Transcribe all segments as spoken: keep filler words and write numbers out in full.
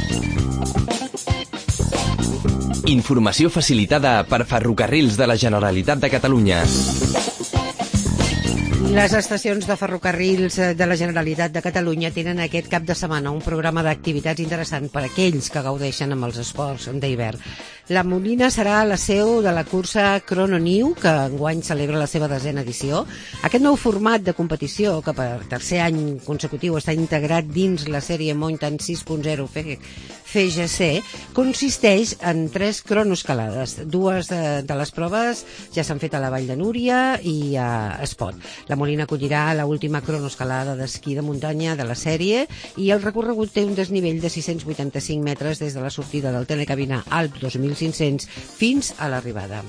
Informació facilitada per Ferrocarrils de la Generalitat de Catalunya. Les estacions de ferrocarrils de la Generalitat de Catalunya tenen aquest cap de setmana un programa d'activitats interessant per a aquells que gaudeixen amb els esports d'hivern. La Molina serà la seu de la cursa Chrono New, que enguany celebra la seva desena edició. Aquest nou format de competició, que per tercer any consecutiu està integrat dins la sèrie Mountain sis punt zero F G C, consisteix en tres cronoescalades. Dues de, de les proves ja s'han fet a la Vall de Núria i a Espot. La Molina acollirà l'última cronoescalada d'esquí de muntanya de la sèrie i el recorregut té un desnivell de sis-cents vuitanta-cinc metres des de la sortida del Telecabina Alp dos mil cinc-cents fins a l'arribada.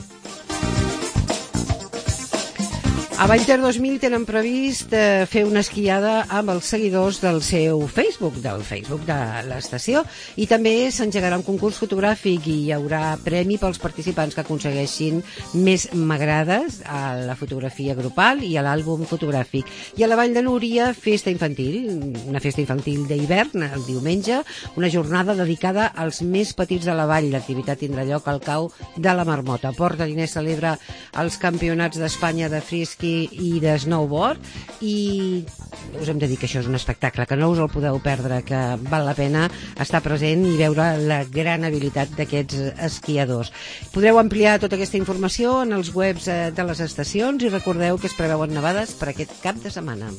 A Vallter dos mil tenen previst eh, fer una esquiada amb els seguidors del seu Facebook, del Facebook de l'estació, i també s'engegarà un concurs fotogràfic i hi haurà premi pels participants que aconsegueixin més m'agrades a la fotografia grupal i a l'àlbum fotogràfic. I a la Vall de Núria, festa infantil, una festa infantil d'hivern, el diumenge, una jornada dedicada als més petits de la vall. L'activitat tindrà lloc al cau de la Marmota. Port de Diners celebra els campionats d'Espanya de frisqui i de snowboard i us hem de dir que això és un espectacle, que no us el podeu perdre, que val la pena estar present i veure la gran habilitat d'aquests esquiadors. Podreu ampliar tota aquesta informació en els webs de les estacions i recordeu que es preveuen nevades per aquest cap de setmana.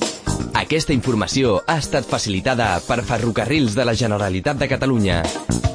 Aquesta informació ha estat facilitada per Ferrocarrils de la Generalitat de Catalunya.